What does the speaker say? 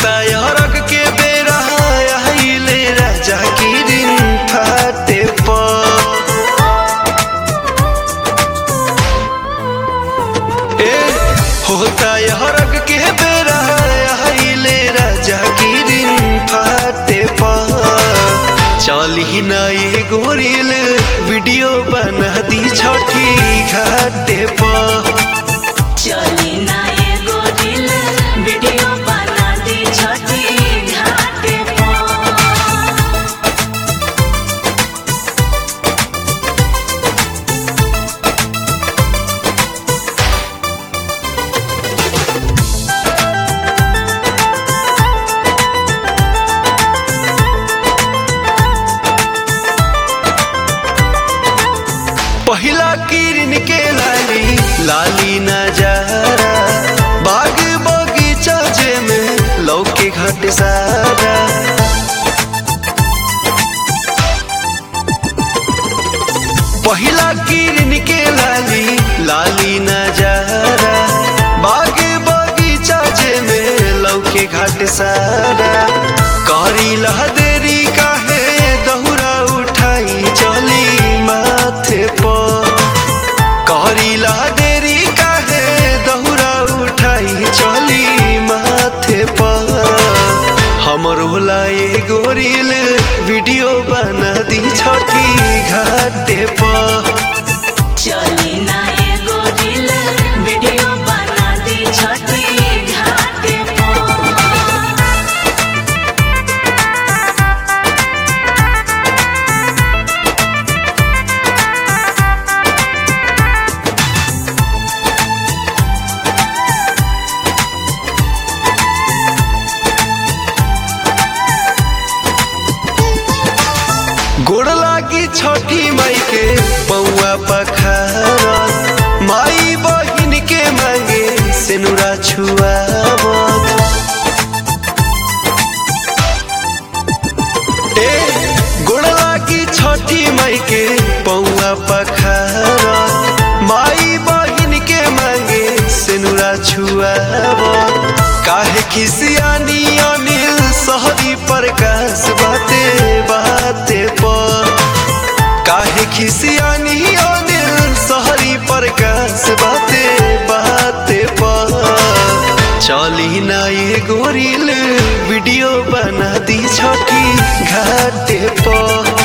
होता यारक के बेरा आइले राजा की दिन फाटे होता यारक के बेरा आइले राजा की दिन फाटे चली ना ये गोरिल वीडियो बना दी छठी घाटे चली ना ये गोरिल वीडियो बना दी छठी घाटे पहिला किरण के लाली लाली नजारा बाग बगीचा जे में लौके घाट सारा पहिला किरण के लाली लाली नजारा बाग बगीचा जे में लौके घाट सारा करी लह देरी काहे दहुरा उठाई चली माथे करीला देरी काहे दहुरा उठाई चली माथे हमर होला ये गोरिल वीडियो बना दी छठी घाटे चली ना ये गोरिल वीडियो बना दी छठी घाटे गोड़ लागी छठी माई के पौआ पखारा माई बहिन के मांगे सेनुरा छुआवत गोड़ लागी छठी माई के पौआ पखारा माई बहिन के मांगे सेनुरा छुआवत काहे खिसियानी अनिल सहरी प्रकाश बाते बाते काहे खिसियानी अनिल सहरी प्रकाश बाते बाते चली ना ये गोरिल वीडियो बना दी छठी घाटे